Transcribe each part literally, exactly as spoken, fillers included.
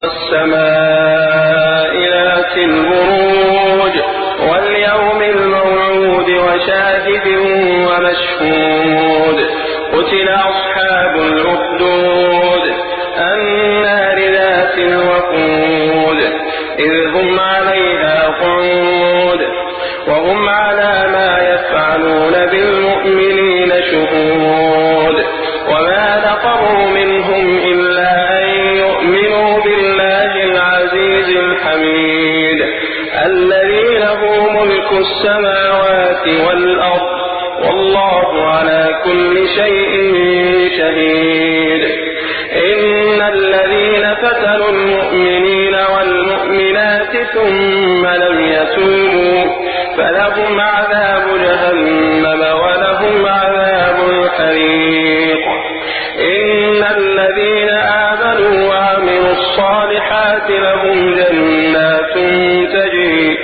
والسماء ذات البروج واليوم الموعود وشاهد ومشهود قتل أصحاب الأخدود النار ذات الوقود إذ هم عليها قعود وهم على ما يفعلون بالمؤمنين شهود وما نقموا منهم إلا أن يؤمنوا بالله العزيز الحميد الذي له ملك السماوات والأرض والله على كل شيء شهيد. إن الذين فتنوا المؤمنين والمؤمنات ثم لم يتوبوا فلهم عذاب جهنم ولهم عذاب الحريق. إن الذين آمنوا وعملوا الصالحات لهم جنات تجري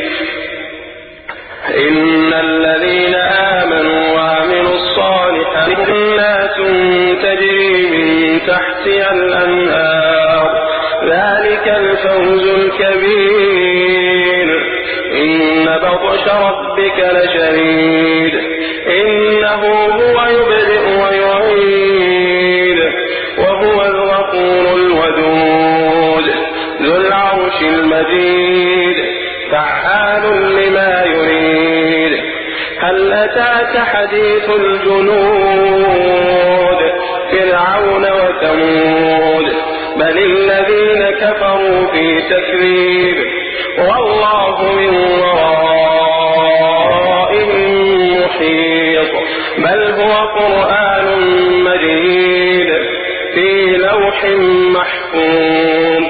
إن الذين آمنوا وعملوا الصالحات جنات تجري من تحتها الأنهار ذلك الفوز الكبير. إن بطش ربك لشديد إنه هو يبدئ ويعيد وهو الغفور الودود ذو العرش المجيد فعال لما يريد. هل أتاك حديث الجنود فرعون وثمود بل الذين كفروا في تكذيب والله من ورائهم محيط بل هو قرآن مجيد في لوح محفوظ.